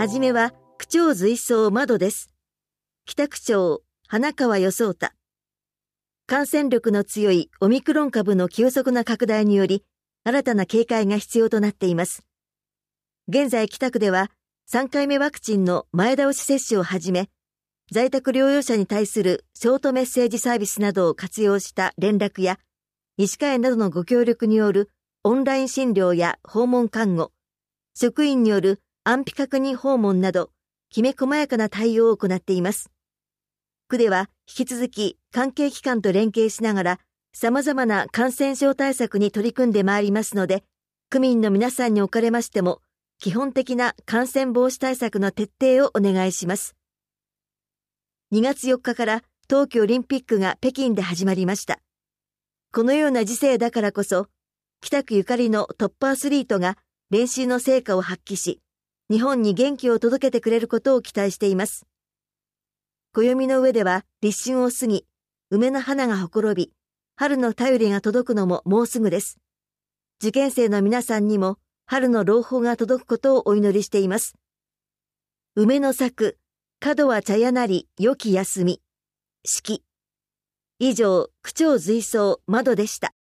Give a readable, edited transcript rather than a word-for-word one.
はじめは区長随走窓です。北区長、花川与壮太。感染力の強いオミクロン株の急速な拡大により、新たな警戒が必要となっています。現在北区では3回目ワクチンの前倒し接種をはじめ、在宅療養者に対するショートメッセージサービスなどを活用した連絡や、医師会などのご協力によるオンライン診療や訪問看護、職員による安否確認訪問など、きめ細やかな対応を行っています。区では引き続き関係機関と連携しながら、様々な感染症対策に取り組んでまいりますので、区民の皆さんにおかれましても、基本的な感染防止対策の徹底をお願いします。2月4日から冬季オリンピックが北京で始まりました。このような時世だからこそ、北区ゆかりのトップアスリートが練習の成果を発揮し、日本に元気を届けてくれることを期待しています。暦の上では立春を過ぎ、梅の花がほころび、春の便りが届くのももうすぐです。受験生の皆さんにも春の朗報が届くことをお祈りしています。梅の咲く、門は茶屋なり良き休み。四季。以上、区長随走窓でした。